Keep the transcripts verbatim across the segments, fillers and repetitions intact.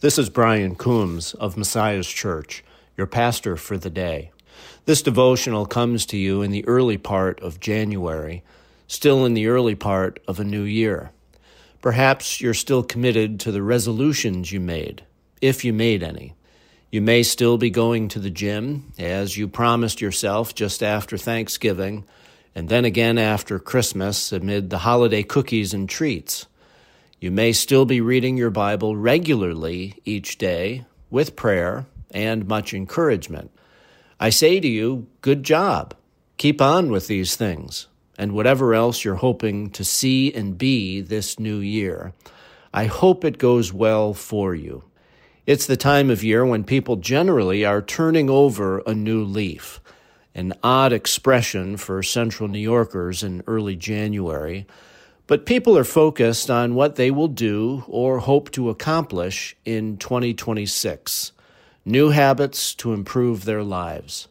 This is Brian Coombs of Messiah's Church, your pastor for the day. This devotional comes to you in the early part of January, still in the early part of a new year. Perhaps you're still committed to the resolutions you made, if you made any. You may still be going to the gym, as you promised yourself just after Thanksgiving, and then again after Christmas amid the holiday cookies and treats. You may still be reading your Bible regularly each day with prayer and much encouragement. I say to you, good job. Keep on with these things and whatever else you're hoping to see and be this new year. I hope it goes well for you. It's the time of year when people generally are turning over a new leaf, an odd expression for Central New Yorkers in early January. But people are focused on what they will do or hope to accomplish in twenty twenty-six, new habits to improve their lives.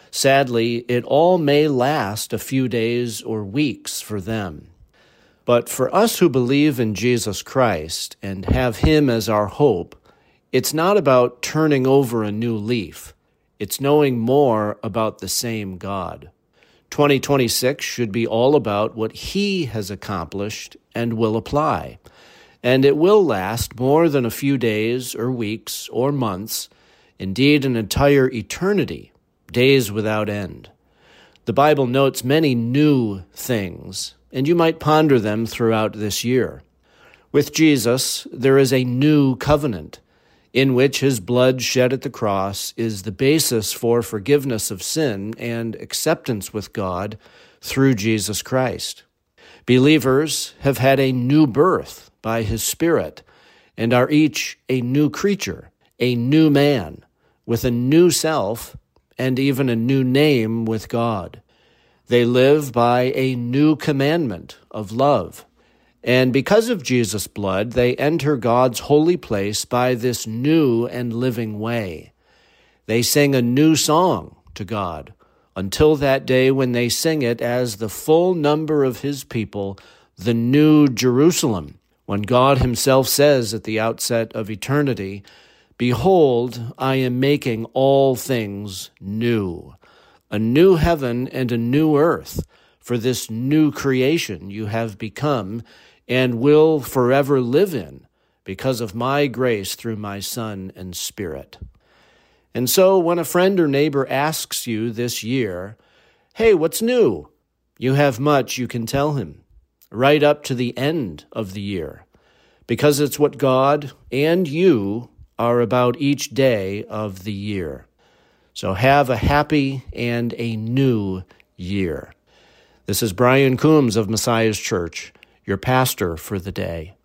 Sadly, it all may last a few days or weeks for them. But for us who believe in Jesus Christ and have Him as our hope, it's not about turning over a new leaf. It's knowing more about the same God. twenty twenty-six should be all about what He has accomplished and will apply. And it will last more than a few days or weeks or months, indeed an entire eternity, days without end. The Bible notes many new things, and you might ponder them throughout this year. With Jesus, there is a new covenant, in which His blood shed at the cross is the basis for forgiveness of sin and acceptance with God through Jesus Christ. Believers have had a new birth by His Spirit and are each a new creature, a new man, with a new self and even a new name with God. They live by a new commandment of love. And because of Jesus' blood, they enter God's holy place by this new and living way. They sing a new song to God until that day when they sing it as the full number of His people, the New Jerusalem, when God Himself says at the outset of eternity, "Behold, I am making all things new, a new heaven and a new earth, for this new creation you have become and will forever live in because of my grace through my Son and Spirit." And so when a friend or neighbor asks you this year, "Hey, what's new?" you have much you can tell him, right up to the end of the year, because it's what God and you are about each day of the year. So have a happy and a new year. This is Brian Coombs of Messiah's Church, your pastor for the day.